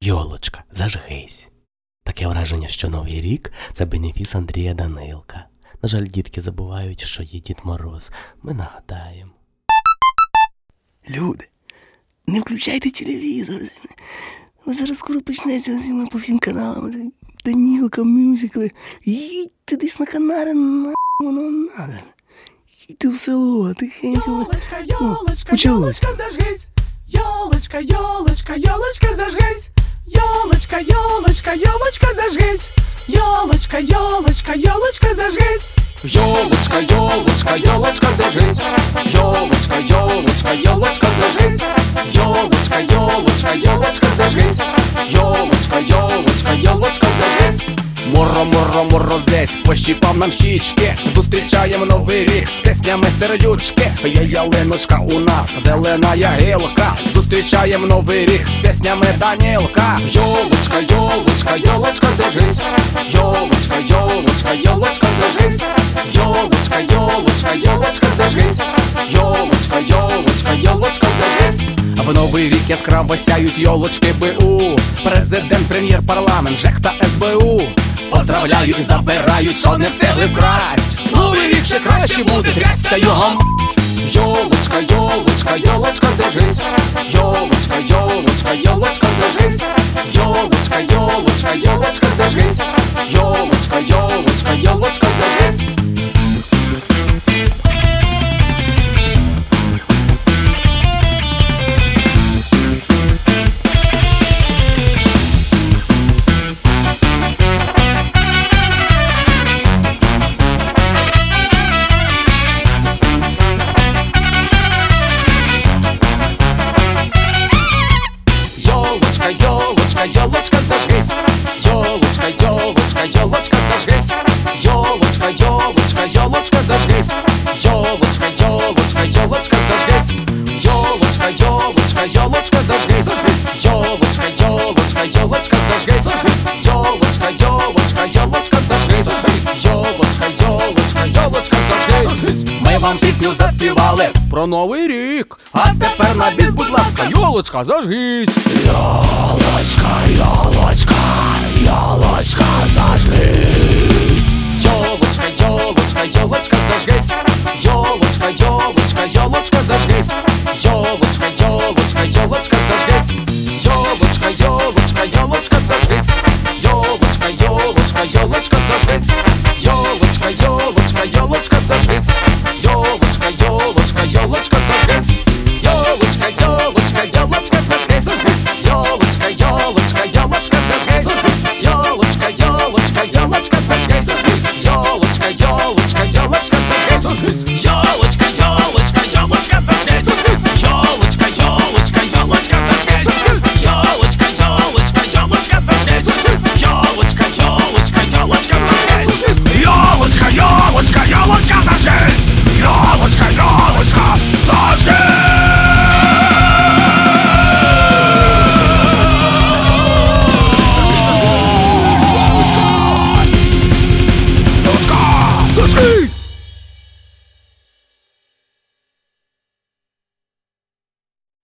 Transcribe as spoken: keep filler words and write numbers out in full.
Йолочка, зажгись. Таке враження, що Новий рік – це бенефіс Андрія Данилка. На жаль, дітки забувають, що є Дід Мороз. Ми нагадаємо. Люди, не включайте телевізор. Зараз скоро почнеться зима по всім каналам. Данілка, мюзикли. Їдьте десь на Канари, на воно надо. Їдьте в село, тихенько. Йолочка, йолочка, йолочка, зажгись. Йолочка, йолочка, йолочка, зажгись. Йолочка, йолочка, йолочка, зажгись. Йолочка, йолочка, йолочка, зажгись. Йолочка, йолочка, йолочка, зажгись. Йолочка, йолочка, йолочка, зажгись. Йолочка, йолочка, йолочка, зажгись. Йолочка, йолочка, йолочка, зажгись. Моро, моро, морозець, пощіпав нам щічки. Зустрічаємо новий рік з піснями сердючки. Є ялиночка у нас, зелена гілка. Зустрічаємо новий рік з піснями Данілка. Йолочка, йолочка, йолочка, зажгись. Йолочка, йолочка, йолочка, зажгись. Йолочка, йолочка, йолочка, зажгись. Йолочка, йолочка, йолочка, зажгись. В новий рік яскраво сяють йолочки БУ. Президент, прем'єр, парламент, ЖЕК та ес бе у. Поздравляють і забирають, що не встигли вкрасть. Новий рік ще краще буде, трясся його мать. Йолочка, йолочка, йолочка, зажгись. Йолочка, йолочка, йолочка, зажгись. Йолочка, йолочка, йолочка, зажгись. Йолочка, йолочка, йолочка, зажгись. Йолочка, йолочка, зажгись. Йолочка, йолочка, йолочка, зажгись. Йолочка, йолочка, йолочка, зажгись. Йолочка, йолочка, йолочка, зажгись. Йолочка, йолочка, йолочка, зажгись. Йолочка, йолочка, йолочка, зажгись. Йолочка, йолочка, йолочка, зажгись. Йолочка, йолочка, йолочка, зажгись. Ми вам пісню заспівали про Новий рік. А тепер на біс, будь ласка, йолочка, зажгись. Йолочка, йолочка, йолочка, зажгись. Йолочка, йолочка, йолочка, зажгись. Йолочка, йолочка, йолочка, зажгись. Йолочка,